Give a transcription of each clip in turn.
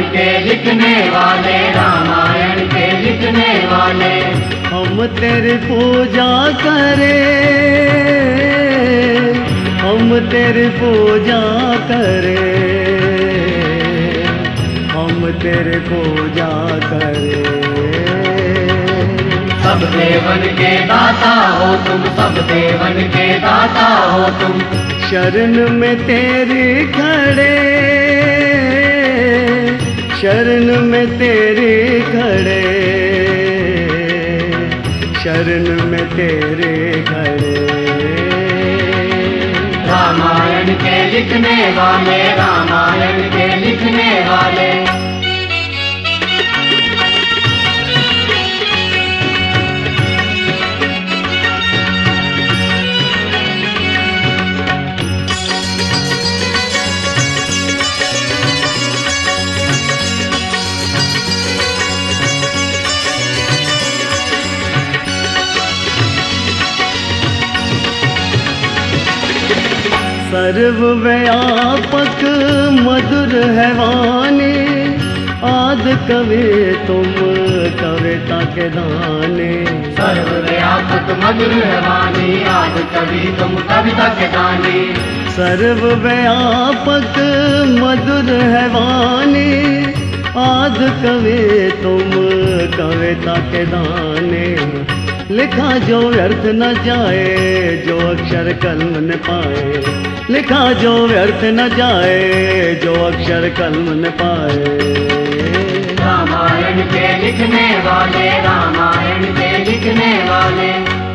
के लिखने वाले, रामायण के लिखने वाले। हम तेरी पूजा करें, हम तेरी पूजा करें, हम तेरी पूजा करें। सब देवन के दाता हो तुम, सब देवन के दाता हो तुम। शरण में तेरी खड़े, शरण में तेरी खड़े, शरण में तेरे खड़े। रामायण के लिखने वाले, रामायण के लिखने वाले। सर्वव्यापक मधुर है वाणी, आदि कवि तुम कविता के दाने। सर्वव्यापक मधुर है वाणी, आदि कवि तुम कविता के दाने। सर्वव्यापक मधुर है वाणी, आदि कवि तुम कविता के दाने। लिखा जो व्यर्थ न जाए, जो अक्षर कलम न पाए। लिखा जो व्यर्थ न जाए, जो अक्षर कलम न पाए। रामायण के लिखने वाले, रामायण के लिखने वाले।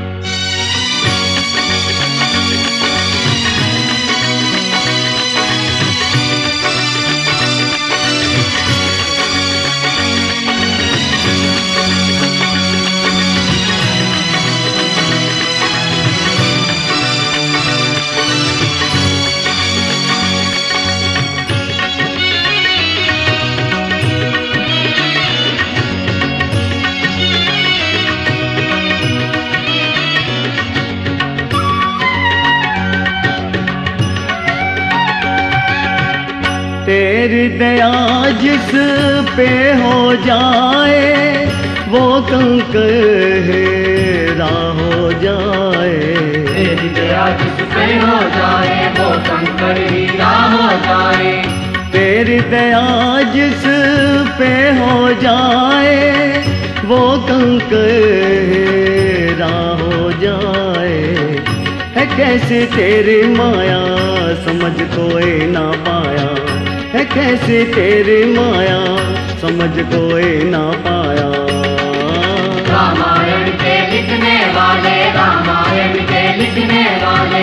तेरी दया जिस पे हो जाए, वो कंकर हेरा हो जाए। तेरी दया जिस पे हो जाए, वो कंकर हीरा हो जाए। तेरी दया जिस पे हो जाए, वो कंकर हेरा हो जाए। है कैसे तेरी माया, समझ कोई ना पाया। है कैसे तेरी माया, समझ कोई ना पाया। रामायण के लिखने वाले, रामायण के लिखने वाले।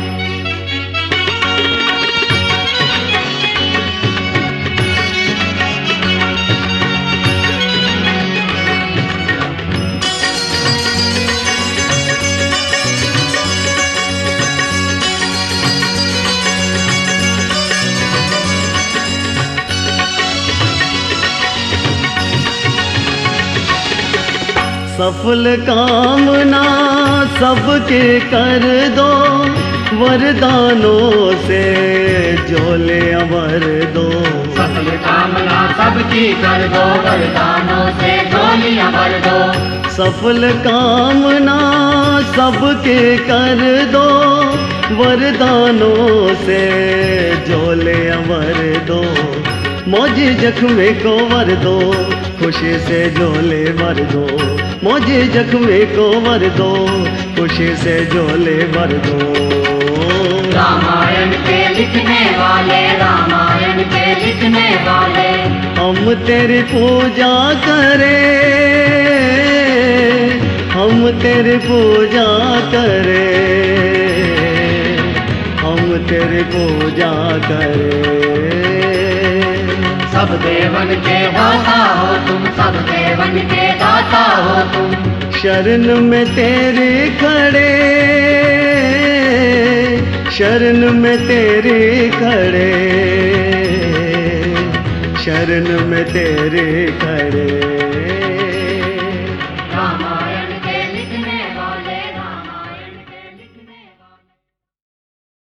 सफल कामना सबके कर दो, वरदानों से झोले भर दो। सफल कामना सबकी कर दो, वरदानों से झोलियां भर दो। सफल कामना सबके कर दो, वरदानों से झोले भर दो। मौजी जख्मे को भर दो, खुशी से झोले भर दो। मौजी जख्मे को भर दो, खुशी से झोले भर दो। रामायण के लिखने वाले, रामायण के लिखने वाले। हम तेरी पूजा करें, हम तेरी पूजा करें, हम तेरी पूजा करें। सब देवन के दाता हो तुम, सब देवन के दाता हो तुम। शरण में तेरे खड़े, शरण में तेरे खड़े, शरण में तेरे खड़े।